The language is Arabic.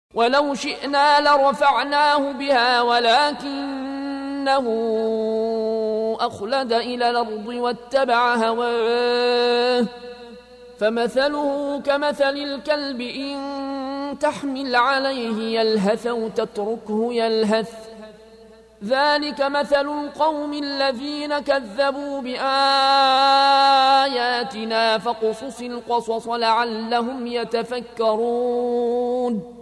ولو شئنا لرفعناه بها ولكنه أخلد إلى الأرض واتبع هواه فمثله كمثل الكلب إن تحمل عليه يلهث أو تتركه يلهث ذلك مثل القوم الذين كذبوا بآياتنا فاقصص القصص لعلهم يتفكرون